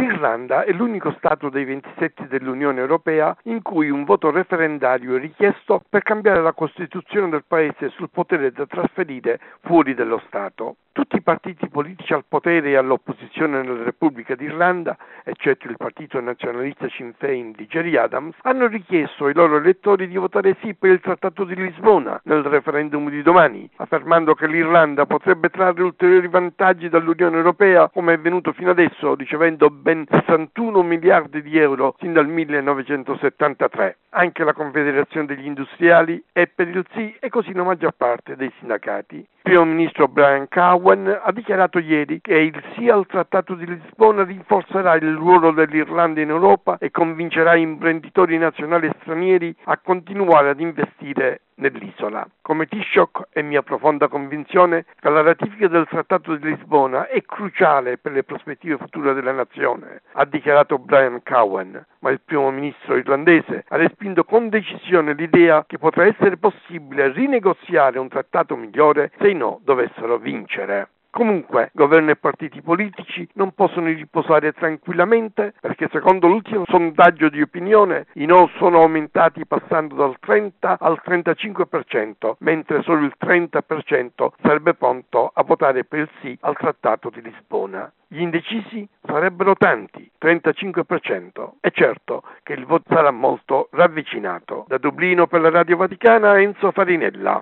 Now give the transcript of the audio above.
L'Irlanda è l'unico Stato dei 27 dell'Unione Europea in cui un voto referendario è richiesto per cambiare la Costituzione del Paese sul potere da trasferire fuori dello Stato. Tutti i partiti politici al potere e all'opposizione nella Repubblica d'Irlanda, eccetto il partito nazionalista Sinn Féin di Gerry Adams, hanno richiesto ai loro elettori di votare sì per il Trattato di Lisbona nel referendum di domani, affermando che l'Irlanda potrebbe trarre ulteriori vantaggi dall'Unione Europea, come è venuto fino adesso, ricevendo ben 61 miliardi di euro sin dal 1973. Anche la Confederazione degli Industriali è per il sì e così la maggior parte dei sindacati. Il primo ministro Brian Cowen ha dichiarato ieri che il sì al Trattato di Lisbona rinforzerà il ruolo dell'Irlanda in Europa e convincerà imprenditori nazionali e stranieri a continuare ad investire nell'isola. Come Taoiseach è mia profonda convinzione che la ratifica del Trattato di Lisbona è cruciale per le prospettive future della nazione, ha dichiarato Brian Cowen, ma il primo ministro irlandese ha respinto con decisione l'idea che potrà essere possibile rinegoziare un trattato migliore se i no dovessero vincere. Comunque, governo e partiti politici non possono riposare tranquillamente perché secondo l'ultimo sondaggio di opinione i no sono aumentati passando dal 30 al 35%, mentre solo il 30% sarebbe pronto a votare per il sì al Trattato di Lisbona. Gli indecisi sarebbero tanti, 35%, e certo che il voto sarà molto ravvicinato. Da Dublino per la Radio Vaticana, Enzo Farinella.